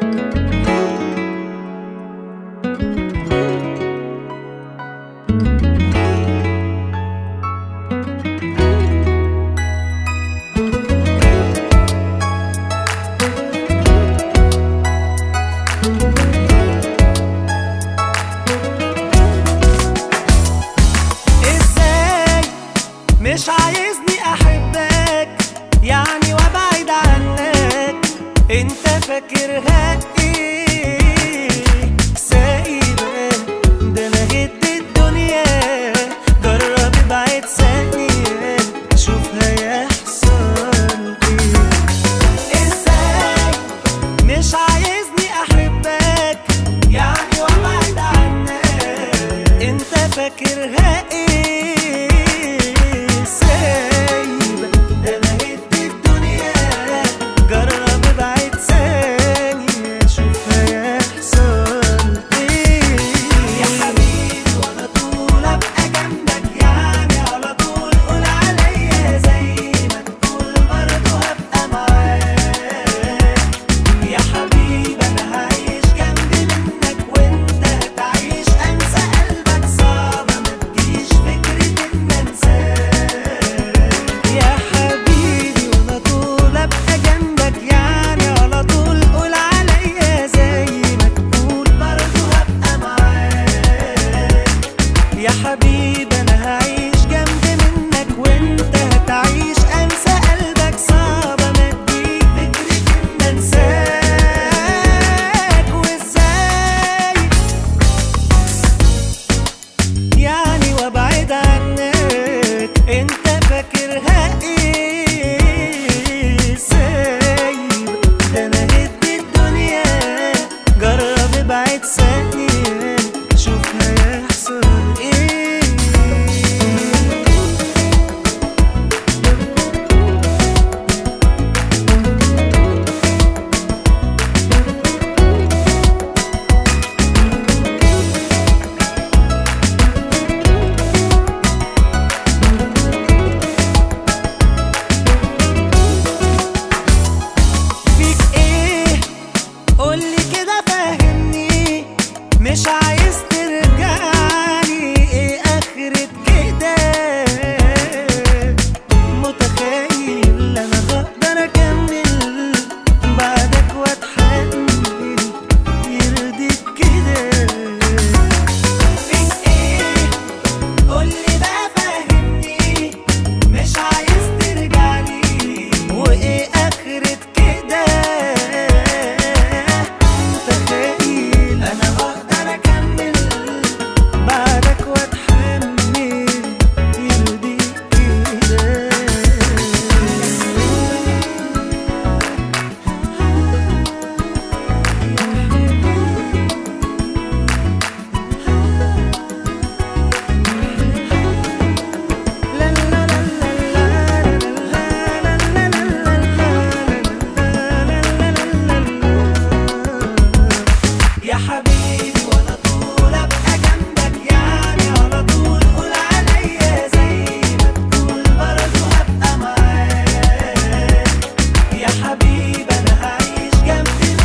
مش عايزني احبك يعني وابعد عنك، انت فاكرها ايه سايبة؟ ده انا هد الدنيا، جرب ابعد ثانية شوفها يحصل ايه. ازاي مش عايزني احبك يعني وابعد عنك، انت فاكرها ايه؟ يا حبيبي انا هعيش جنب منك وانت هتعيش، انسى قلبك صعب امديك فكرة ان انساك. وازاي يعني وابعد عنك، انت فاكرها ايه سايب؟ ده انا هد الدنيا، جرب ابعد ثانية شوفها يحصل ايه. فيك ايه قولي كده فهمني، مش عايز ترجعني ايه اخرة كده؟ متخيل انا هقدر اكمل بعدك واتحمل يرضيك كده؟ فيك ايه قولي بقى فهمني، مش عايز ترجعني وايه اخرة كده؟ متخيل انا هقدر اكمل بعدك واتحمل يرضيك كده؟ يا حبيبي وانا طول ابقى جنبك، يعني على طول قول عليا زي ما تقول برضه هبقى معاك. يا حبيبي انا هعيش جنب